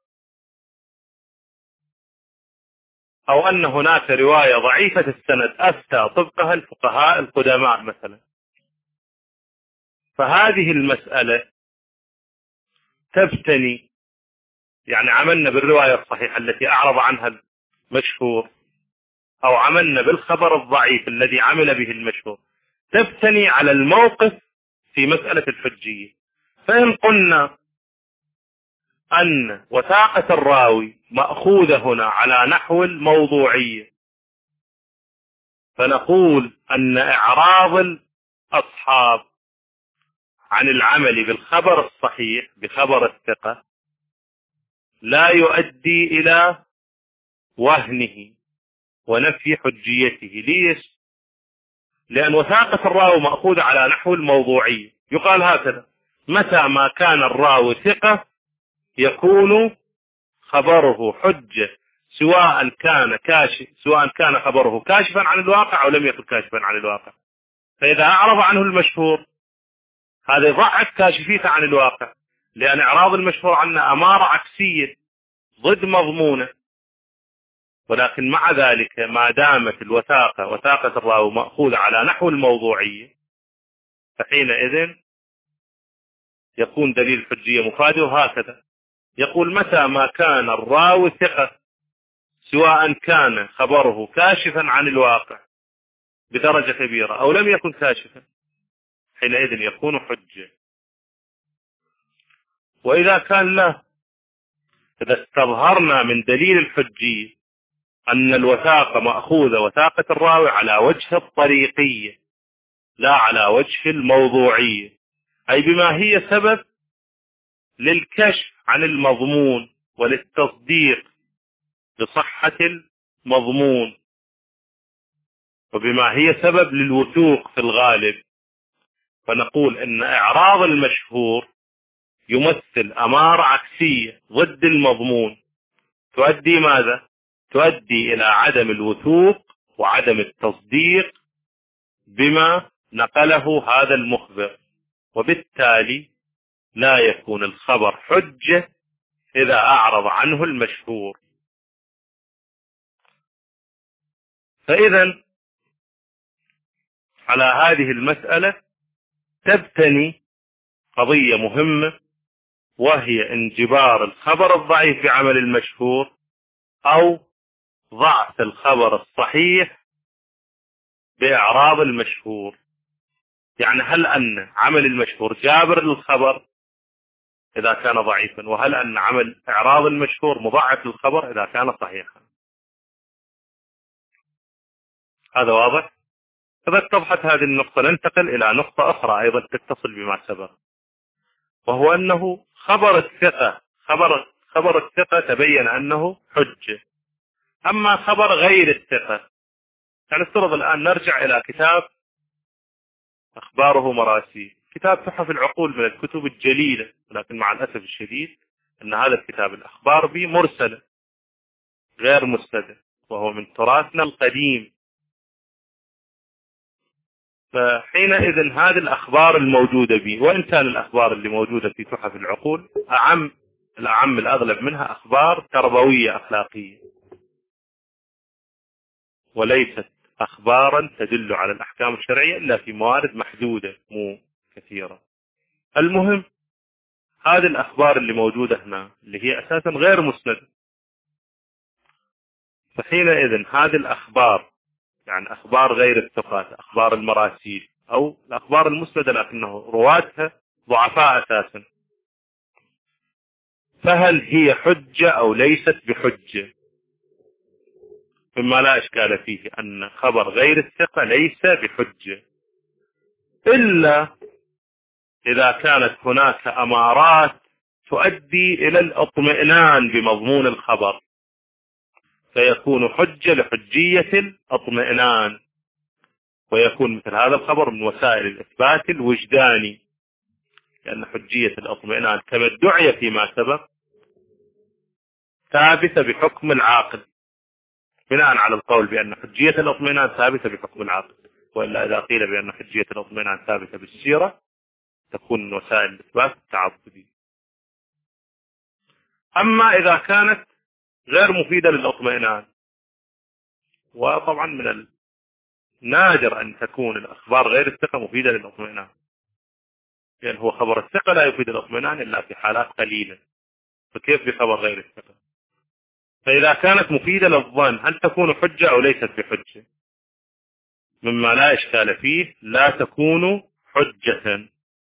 أو أن هناك رواية ضعيفة السند أفتى طبقها الفقهاء القدماء مثلا، فهذه المسألة تبتني، يعني عملنا بالرواية الصحيحة التي أعرض عنها المشهور، أو عملنا بالخبر الضعيف الذي عمل به المشهور، تبتني على الموقف في مسألة الحجية. فإن قلنا أن وثاقة الراوي مأخوذة هنا على نحو الموضوعية، فنقول أن إعراض الأصحاب عن العمل بالخبر الصحيح بخبر الثقة لا يؤدي إلى وهنه ونفي حجيته. ليش؟ لأن وثاقة الراوي مأخوذة على نحو الموضوعية. يقال هكذا: متى ما كان الراوي ثقة يكون خبره حجة، سواء كان خبره كاشفا عن الواقع أو لم يكن كاشفا عن الواقع. فإذا أعرض عنه المشهور هذا يضعف كاشفيته عن الواقع، لأن إعراض المشهور عنه أمارة عكسية ضد مضمونة. ولكن مع ذلك ما دامت وثاقة الراوي مأخوذة على نحو الموضوعية، فحينئذ يكون دليل الحجية مفاده. وهكذا يقول: متى ما كان الراوي ثقة، سواء كان خبره كاشفا عن الواقع بدرجة كبيرة أو لم يكن كاشفا، حينئذ يكون حجة. وإذا كان له، إذا استظهرنا من دليل الحجية أن الوثاقة مأخوذة وثاقة الراوي على وجه الطريقية لا على وجه الموضوعية، أي بما هي سبب للكشف عن المضمون وللتصديق بصحة المضمون، وبما هي سبب للوثوق في الغالب، فنقول إن إعراض المشهور يمثل أمارة عكسية ضد المضمون، تؤدي ماذا؟ تؤدي إلى عدم الوثوق وعدم التصديق بما نقله هذا المخبر، وبالتالي لا يكون الخبر حجة إذا أعرض عنه المشهور. فإذا على هذه المسألة تبتني قضية مهمة، وهي انجبار الخبر الضعيف بعمل المشهور أو ضعف الخبر الصحيح بإعراض المشهور. يعني هل أن عمل المشهور جابر للخبر إذا كان ضعيفا، وهل أن عمل إعراض المشهور مضاعف للخبر إذا كان صحيحا؟ هذا واضح؟ إذا اتضحت هذه النقطة ننتقل إلى نقطة أخرى أيضا تتصل بما سبق، وهو أنه خبر الثقة تبين أنه حجة. أما خبر غير الثقة، يعني افترض الآن نرجع إلى كتاب أخباره مراسيل، كتاب تحف العقول من الكتب الجليلة، ولكن مع الأسف الشديد أن هذا الكتاب الأخبار به مرسلة غير مستند، وهو من تراثنا القديم. فحينئذ هذه الأخبار الموجودة به، وإن كان الأخبار اللي موجودة في تحف العقول الأغلب منها أخبار تربوية أخلاقية، وليست أخبارا تدل على الأحكام الشرعية إلا في موارد محدودة مو كثيرة. المهم هذه الأخبار اللي موجودة هنا اللي هي أساسا غير مسندة، فحينئذ هذه الأخبار، يعني أخبار غير الثقات، أخبار المراسيل أو الأخبار المسندة لكنه رواتها ضعفاء أساسا، فهل هي حجة أو ليست بحجة؟ مما لا إشكال فيه أن خبر غير الثقة ليس بحجة، إلا إذا كانت هناك أمارات تؤدي إلى الاطمئنان بمضمون الخبر. فيكون حجة لحجية الاطمئنان، ويكون مثل هذا الخبر من وسائل الإثبات الوجداني، لأن حجية الاطمئنان كما ادعي فيما سبق ثابتة بحكم العاقل، بناء على القول بأن حجية الاطمئنان ثابتة بحكم العاقل. وإلا إذا قيل بأن حجية الاطمئنان ثابتة بالسيرة تكون من وسائل الإثبات التعبدي. أما إذا كانت غير مفيدة للاطمئنان، وطبعا من النادر أن تكون الأخبار غير الثقة مفيدة للاطمئنان، لأن هو خبر الثقة لا يفيد الاطمئنان إلا في حالات قليلة، فكيف بخبر غير الثقة؟ فإذا كانت مفيدة للظن هل تكون حجة أو ليست بحجة؟ مما لا إشكال فيه لا تكون حجة.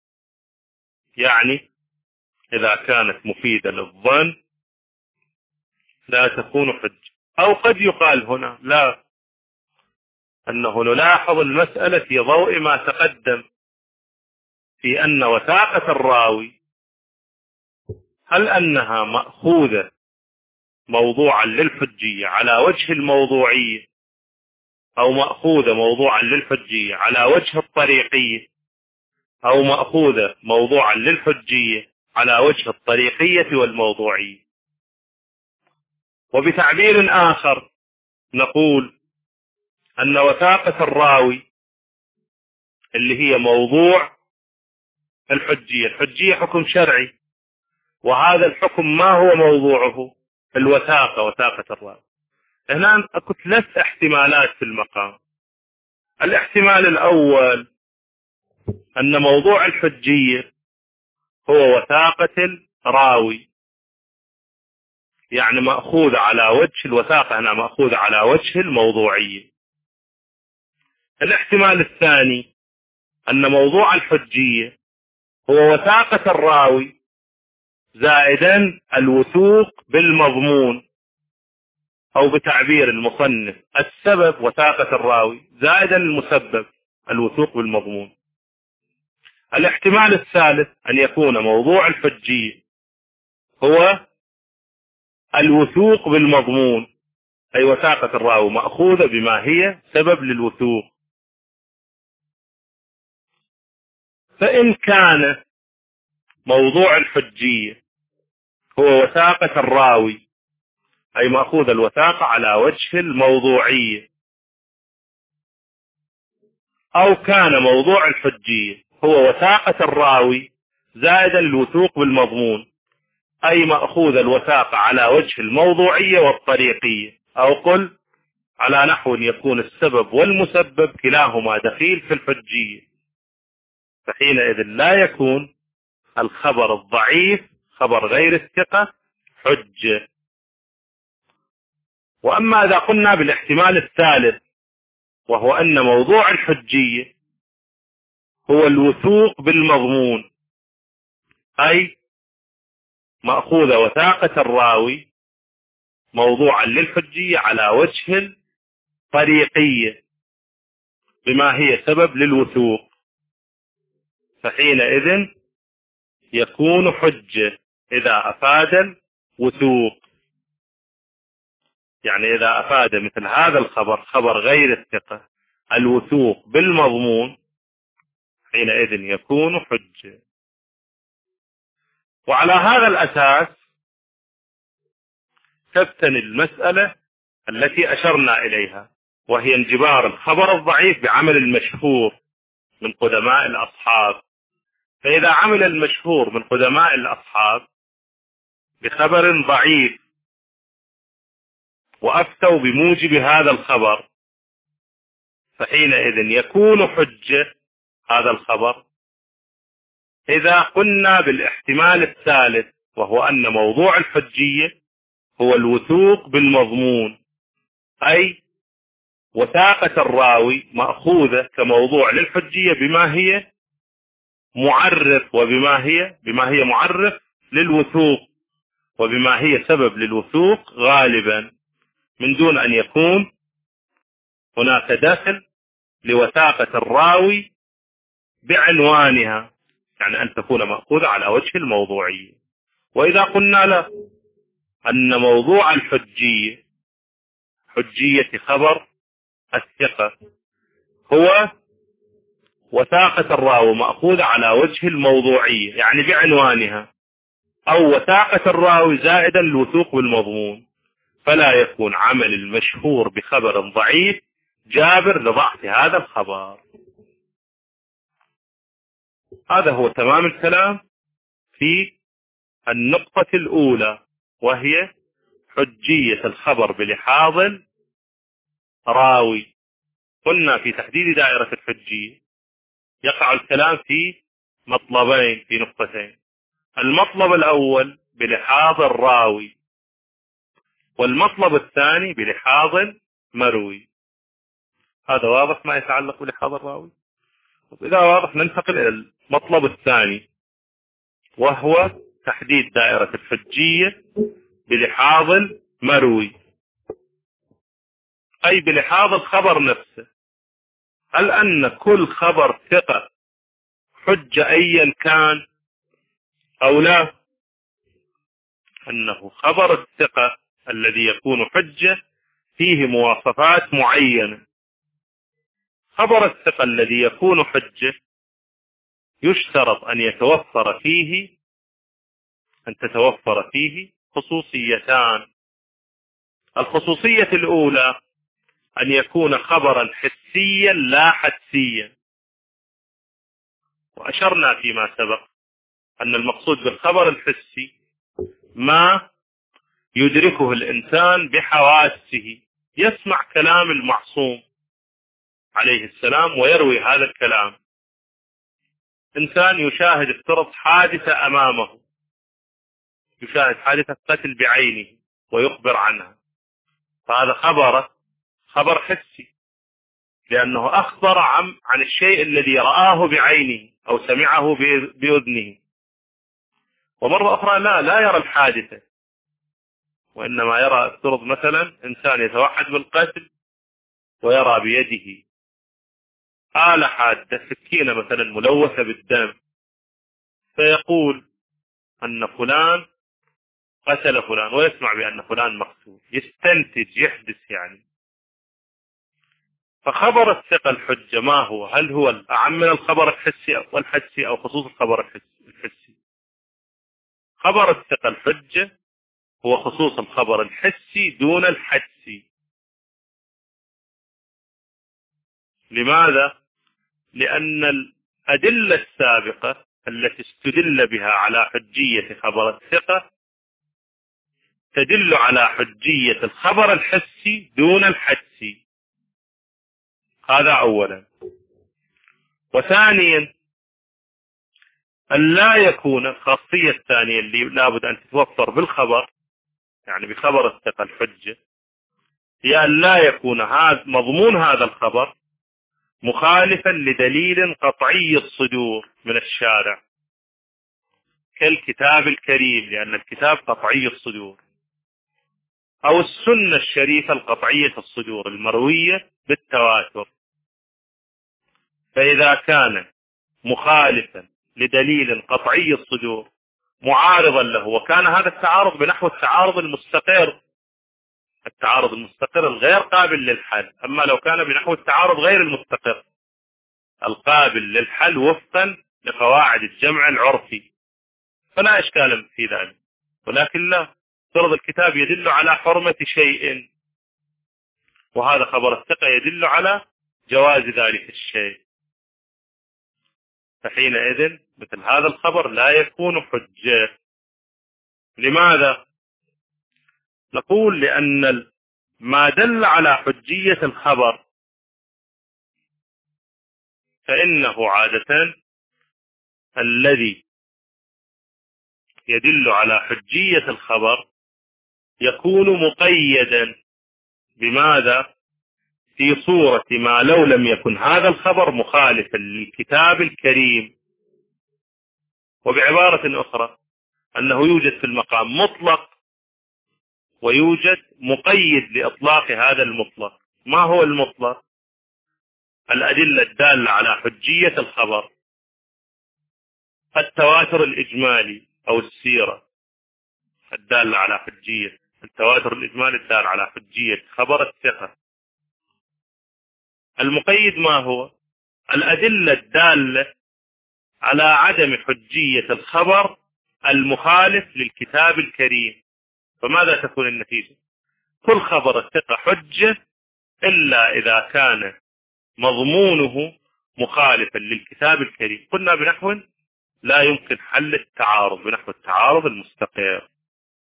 يعني إذا كانت مفيدة للظن لا تكون حجة. أو قد يقال هنا لا، أنه نلاحظ المسألة في ضوء ما تقدم في أن وثاقة الراوي هل أنها مأخوذة موضوعا للحجية على وجه الموضوعية، أو مأخوذة موضوعا للحجية على وجه الطريقية، أو مأخوذة موضوعا للحجية على وجه الطريقية والموضوعية. وبتعبير آخر نقول أن وثاقة الراوي اللي هي موضوع الحجية، الحجية حكم شرعي، وهذا الحكم ما هو موضوعه؟ الوثاقة، وثاقة الراوي. هنا أكو 3 احتمالات في المقام. الاحتمال الأول أن موضوع الحجية هو وثاقة الراوي، يعني مأخوذ على وجه الوثاقة، هنا مأخوذ على وجه الموضوعية. الاحتمال الثاني أن موضوع الحجية هو وثاقة الراوي زائدا الوثوق بالمضمون، أو بتعبير المصنف السبب وثاقة الراوي زائدا المسبب الوثوق بالمضمون. الاحتمال الثالث أن يكون موضوع الحجية هو الوثوق بالمضمون، أي وثاقة الراوي مأخوذة بما هي سبب للوثوق. فإن كان موضوع الحجية هو وثاقة الراوي، أي مأخوذ الوثاقة على وجه الموضوعية، أو كان موضوع الحجية هو وثاقة الراوي زائدا الوثوق بالمضمون، أي مأخوذ الوثاقة على وجه الموضوعية والطريقية، أو قل على نحو يكون السبب والمسبب كلاهما دخيل في الحجية، فحينئذ لا يكون الخبر الضعيف خبر غير الثقة حجة. وأما إذا قلنا بالاحتمال الثالث، وهو أن موضوع الحجية هو الوثوق بالمضمون، أي مأخوذ وثاقة الراوي موضوعا للحجية على وجه الطريقية بما هي سبب للوثوق، فحينئذ يكون حجة إذا أفاد الوثوق. يعني إذا أفاد مثل هذا الخبر، خبر غير الثقة، الوثوق بالمضمون، حينئذ يكون حجة. وعلى هذا الأساس تبتني المسألة التي أشرنا إليها، وهي انجبار الخبر الضعيف بعمل المشهور من قدماء الأصحاب. فإذا عمل المشهور من قدماء الأصحاب بخبر ضعيف وأفتوا بموجب هذا الخبر، فحينئذ يكون حجة هذا الخبر. إذا قلنا بالاحتمال الثالث، وهو أن موضوع الحجية هو الوثوق بالمضمون، أي وثاقة الراوي مأخوذة كموضوع للحجية بما هي معرف، بما هي معرف للوثوق، وبما هي سبب للوثوق غالبا، من دون أن يكون هناك دخل لوثاقة الراوي بعنوانها، يعني أن تكون مأخوذة على وجه الموضوعية. وإذا قلنا له أن موضوع الحجية حجية خبر الثقة هو وثاقة الراوي مأخوذة على وجه الموضوعية، يعني بعنوانها، أو وثاقة الراوي زائدا الوثوق بالمضمون، فلا يكون عمل المشهور بخبر ضعيف جابر لضعف هذا الخبر. هذا هو تمام الكلام في النقطة الأولى، وهي حجية الخبر بلحاظ راوي. قلنا في تحديد دائرة الحجية يقع الكلام في مطلبين، في نقطتين. المطلب الأول بلحاظ الراوي، والمطلب الثاني بلحاظ مروي. هذا واضح ما يتعلق بلحاظ الراوي؟ إذا واضح ننتقل إلى المطلب الثاني، وهو تحديد دائرة الحجية بلحاظ المروي، أي بلحاظ الخبر نفسه. هل أن كل خبر ثقة حجة أيا كان أو لا؟ أنه خبر الثقة الذي يكون حجة فيه مواصفات معينة. خبر الثقة الذي يكون حجة يشترط أن تتوفر فيه خصوصيتان. الخصوصية الأولى أن يكون خبرا حسيا لا حدسيا، وأشرنا فيما سبق أن المقصود بالخبر الحسي ما يدركه الإنسان بحواسه، يسمع كلام المعصوم عليه السلام ويروي هذا الكلام. إنسان يشاهد افترض حادثة أمامه، يشاهد حادثة قتل بعينه ويخبر عنها، فهذا خبر حسي، لأنه أخبر عن الشيء الذي رآه بعينه أو سمعه بأذنه. ومرة أخرى لا يرى الحادثة، وإنما يرى افترض مثلا إنسان يتوحد بالقتل ويرى بيده آلة حادة، سكينة مثلا ملوثة بالدم، فيقول أن فلان قتل فلان، ويسمع بأن فلان مقتول، يستنتج، يحدث يعني. فخبر الثقة الحجة ما هو؟ هل هو الأعم من الخبر الحسي أو خصوص الخبر الحسي؟ خبر الثقة الحجة هو خصوص الخبر الحسي دون الحدسي. لماذا؟ لأن الأدلة السابقة التي استدل بها على حجية خبر الثقة تدل على حجية الخبر الحسي دون الحدسي. هذا أولا. وثانيا أن لا يكون الخاصية الثانية اللي لابد أن تتوفر بالخبر، يعني بخبر الثقة الحجة، هي أن لا يكون مضمون هذا الخبر مخالفا لدليل قطعي الصدور من الشارع كالكتاب الكريم، لأن الكتاب قطعي الصدور، أو السنة الشريفة القطعية الصدور المروية بالتواتر. فإذا كان مخالفا لدليل قطعي الصدور معارضا له، وكان هذا التعارض بنحو التعارض المستقر، التعارض المستقر الغير قابل للحل. أما لو كان بنحو التعارض غير المستقر القابل للحل وفقا لقواعد الجمع العرفي، فلا إشكال في ذلك. ولكن لا، فرض الكتاب يدل على حرمة شيء، وهذا خبر الثقة يدل على جواز ذلك الشيء، فحينئذ مثل هذا الخبر لا يكون حجة. لماذا؟ نقول لأن ما دل على حجية الخبر فإنه عادة الذي يدل على حجية الخبر يكون مقيدا. بماذا؟ في صورة ما لو لم يكن هذا الخبر مخالفا للكتاب الكريم. وبعبارة أخرى أنه يوجد في المقام مطلق ويوجد مقيد لإطلاق هذا المطلق. ما هو المطلق؟ الأدلة الدالة على حجية الخبر، التواتر الإجمالي أو السيرة الدالة على حجية التواتر الإجمالي الدال على حجية خبر الثقة. المقيد ما هو؟ الأدلة الدالة على عدم حجية الخبر المخالف للكتاب الكريم. فماذا تكون النتيجة؟ كل خبر الثقة حجة إلا إذا كان مضمونه مخالفا للكتاب الكريم. قلنا بنحو لا يمكن حل التعارض، بنحو التعارض المستقر،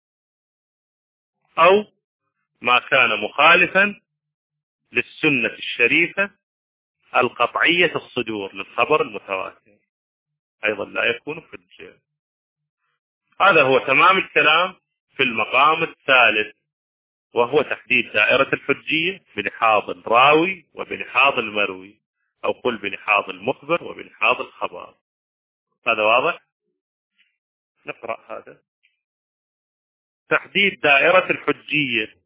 أو ما كان مخالفا للسنة الشريفة القطعية الصدور للخبر المتواتر، أيضا لا يكون حجة. هذا هو تمام الكلام في المقام الثالث، وهو تحديد دائرة الحجية بلحاظ الراوي وبلحاظ المروي، أو قل بلحاظ المخبر وبلحاظ الخبر. هذا واضح؟ نقرأ هذا. تحديد دائرة الحجية.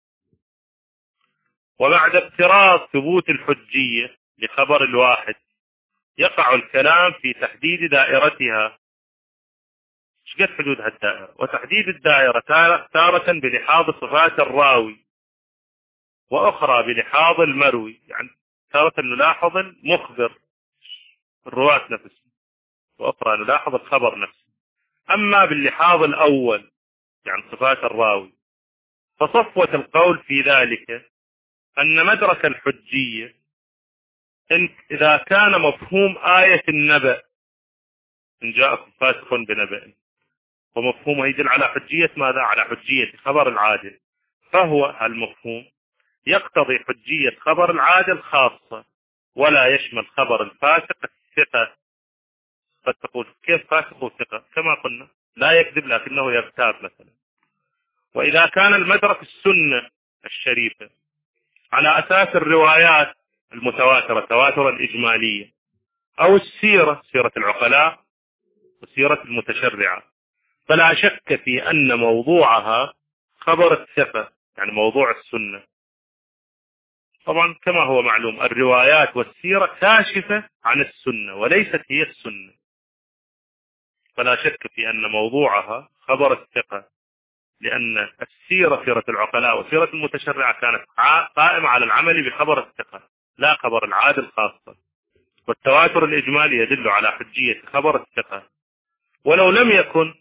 وبعد افتراض ثبوت الحجية لخبر الواحد يقع الكلام في تحديد دائرتها. ايش قد حدود هالدائرة؟ وتحديد الدائرة تارة بلحاظ صفات الراوي، وأخرى بلحاظ المروي، يعني تارة نلاحظ المخبر الرواة نفسه، وأخرى نلاحظ الخبر نفسه. أما باللحاظ الأول يعني صفات الراوي، فصفوة القول في ذلك أن مدرك الحجية إذا كان مفهوم آية النبأ، إن جاءكم فاسق بنبأ، ومفهومه يدل على حجية ماذا؟ على حجية خبر العادل، فهو المفهوم يقتضي حجية خبر العادل خاصة، ولا يشمل خبر الفاسق الثقة. قد تقول كيف فاسق وثقة؟ كما قلنا لا يكذب لكنه يغتاب مثلا. وإذا كان المدرك السنة الشريفة على أساس الروايات المتواترة تواترا إجمالية، أو السيرة سيرة العقلاء وسيرة المتشرعة، فلا شك في أن موضوعها خبر الثقة، يعني موضوع السنة. طبعا كما هو معلوم الروايات والسيرة كاشفة عن السنة وليست هي السنة، فلا شك في أن موضوعها خبر الثقة، لأن السيرة سيرة العقلاء وسيرة المتشرعة كانت قائمة على العمل بخبر الثقة لا خبر العادل خاصة. والتواتر الإجمالي يدل على حجية خبر الثقة، ولو لم يكن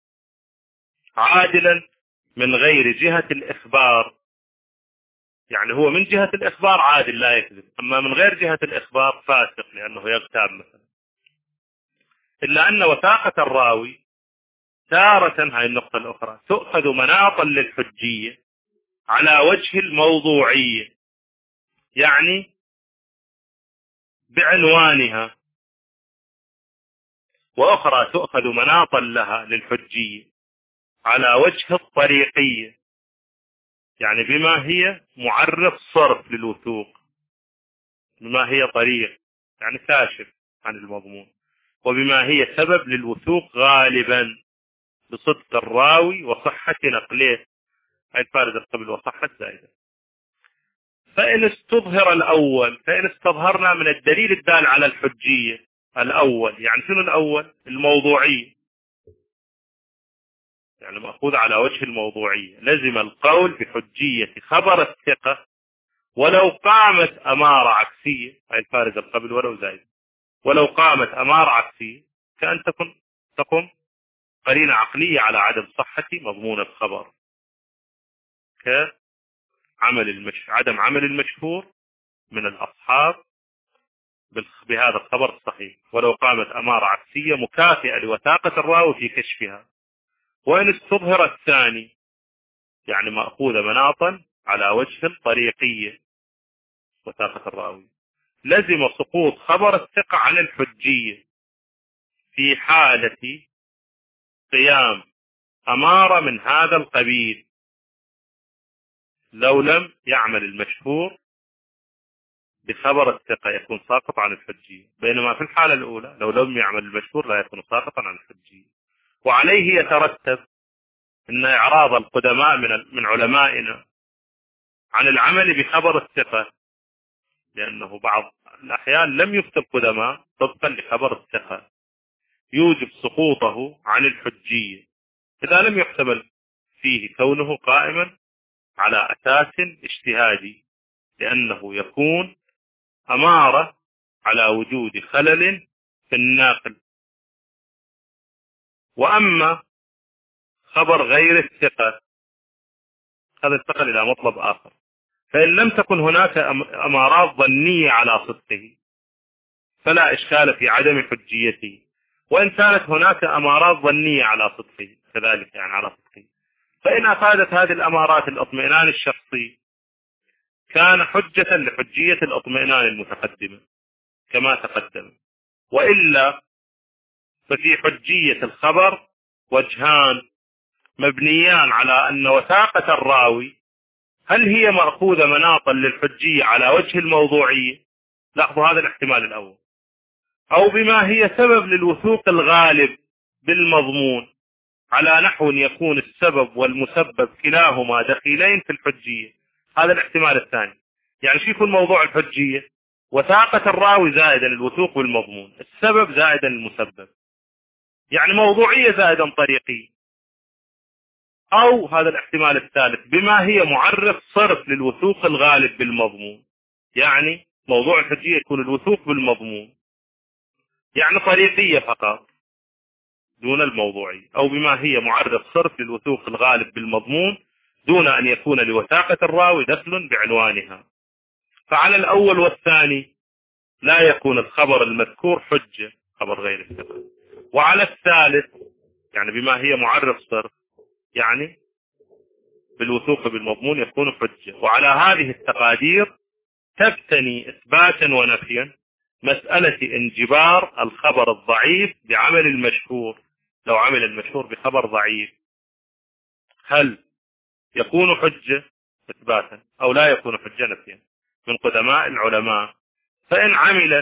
عادلا من غير جهة الإخبار، يعني هو من جهة الإخبار عادل لا يكذب، أما من غير جهة الإخبار فاسق لأنه يغتاب مثلا. إلا أن وثاقة الراوي تارة، هاي النقطة الأخرى، تؤخذ مناطا للحجية على وجه الموضوعية، يعني بعنوانها، وأخرى تؤخذ مناطا لها للحجية على وجه الطريقية، يعني بما هي معرف صرف للوثوق، بما هي طريق يعني كاشف عن المضمون، وبما هي سبب للوثوق غالبا بصدق الراوي وصحة نقله. هاي الفارقة قبل وصحة زائدة. فإن استظهر الأول، فإن استظهرنا من الدليل الدال على الحجية الأول، يعني شنو الأول؟ الموضوعية، يعني مأخوذ على وجه الموضوعية، لزم القول بحجية خبر الثقة ولو قامت أمارة عكسية. هاي الفارقة قبل ولو زائدة. ولو قامت أمارة عكسية كأن تقوم قرينة عقلية على عدم صحة مضمون الخبر، عدم عمل المشهور من الأصحاب بهذا الخبر الصحيح، ولو قامت أمارة عكسية مكافئة لوثاقة الراوي في كشفها. وإن استظهر الثاني، يعني مأخوذ مناطا على وجه الطريقية وثاقة الراوي، لزم سقوط خبر الثقة عن الحجية في حالة قيام أمارة من هذا القبيل، لو لم يعمل المشهور بخبر الثقة يكون ساقط عن الحجية، بينما في الحالة الأولى لو لم يعمل المشهور لا يكون ساقطا عن الحجية. وعليه يترتب أن إعراض القدماء من علمائنا عن العمل بخبر الثقة، لأنه بعض الأحيان لم يفتى القدماء طبقا لخبر الثقة، يوجب سقوطه عن الحجية إذا لم يحتمل فيه كونه قائما على أساس اجتهادي، لأنه يكون أمارة على وجود خلل في الناقل. وأما خبر غير الثقة هذا انتقل إلى مطلب آخر، فإن لم تكن هناك أمارات ظنية على صدقه فلا إشكال في عدم حجيته، وإن كانت هناك أمارات ظنية على صدقه كذلك يعني على صدقه، فإن أفادت هذه الأمارات الاطمئنان الشخصي كان حجة لحجية الاطمئنان المتقدمة كما تقدم. وإلا ففي حجية الخبر وجهان مبنيان على أن وثاقة الراوي هل هي مأخوذة مناطا للحجية على وجه الموضوعية، لاحظوا هذا الاحتمال الأول، أو بما هي سبب للوثوق الغالب بالمضمون على نحو يكون السبب والمسبب كلاهما دخيلين في الحجية، هذا الاحتمال الثاني. يعني شو يكون موضوع الحجية؟ وثاقة الراوي زائدا الوثوق بالمضمون، السبب زائدا المسبب، يعني موضوعية زائدا طريقية. أو هذا الاحتمال الثالث بما هي معرف صرف للوثوق الغالب بالمضمون، يعني موضوع الحجية يكون الوثوق بالمضمون يعني طريقية فقط دون الموضوعية، أو بما هي معرف صرف للوثوق الغالب بالمضمون دون أن يكون لوثاقة الراوي دخل بعنوانها. فعلى الأول والثاني لا يكون الخبر المذكور حجة خبر غير الثقة، وعلى الثالث يعني بما هي معرف صرف يعني بالوثوق بالمضمون يكون حجة. وعلى هذه التقادير تبتني إثباتا ونفيا مسألة انجبار الخبر الضعيف بعمل المشهور. لو عمل المشهور بخبر ضعيف هل يكون حجة إثباتا أو لا يكون حجة نفيا من قدماء العلماء؟ فإن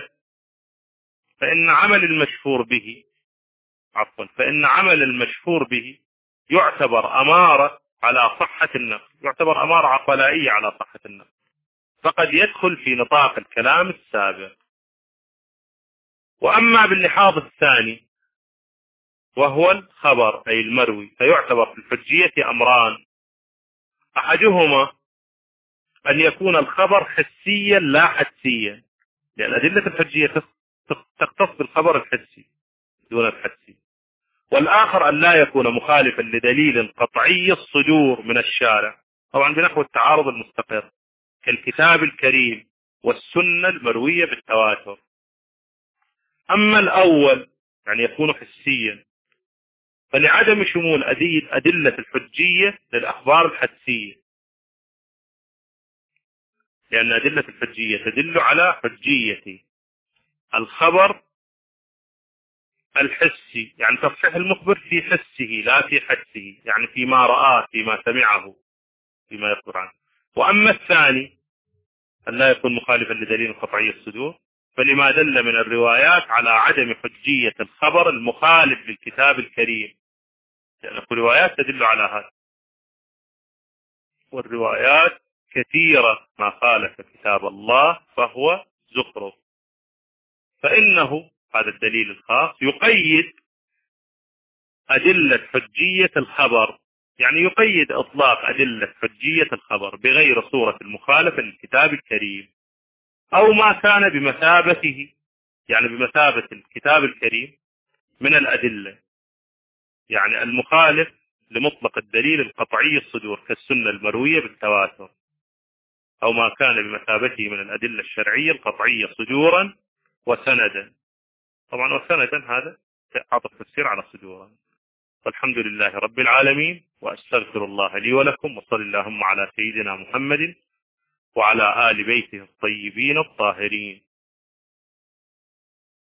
عمل المشهور به فإن عمل المشهور به يعتبر أمارة على صحة النقل، يعتبر أمارة عقلائية على صحة النقل، فقد يدخل في نطاق الكلام السابق. وأما باللحاظ الثاني وهو الخبر أي المروي فيعتبر في الحجية أمران، أحدهما أن يكون الخبر حسيا لا حدسيا، لأن أدلة الحجية تختص بالخبر الحسي دون الحدسي، والآخر أن لا يكون مخالفا لدليل قطعي الصدور من الشارع، طبعا بنحو التعارض المستقر كالكتاب الكريم والسنة المروية بالتواتر. أما الأول يعني يكون حسيا فلعدم شمول أدلة الحجية للأخبار الحدسية، لأن أدلة الحجية تدل على حجية الخبر الحسي، يعني تصحيح المخبر في حسه لا في حدسه، يعني فيما رآه فيما سمعه فيما يخبر عنه. وأما الثاني أن لا يكون مخالفا لدليل قطعي الصدور فلما دل من الروايات على عدم حجية الخبر المخالف للكتاب الكريم، لأن الروايات تدل على هذا، والروايات كثيرة ما خالف كتاب الله فهو زخرف، فإنه هذا الدليل الخاص يقيد أدلة حجية الخبر، يعني يقيد إطلاق أدلة حجية الخبر بغير صورة المخالفة للكتاب الكريم أو ما كان بمثابته، يعني بمثابة الكتاب الكريم من الأدلة، يعني المخالف لمطلق الدليل القطعي الصدور كالسنة المروية بالتواتر، أو ما كان بمثابته من الأدلة الشرعية القطعية صدورا وسندا. طبعا وسندا هذا عطف تفسير على صدورا. والحمد لله رب العالمين، وأستغفر الله لي ولكم، وصل اللهم على سيدنا محمد وعلى آل بيته الطيبين الطاهرين.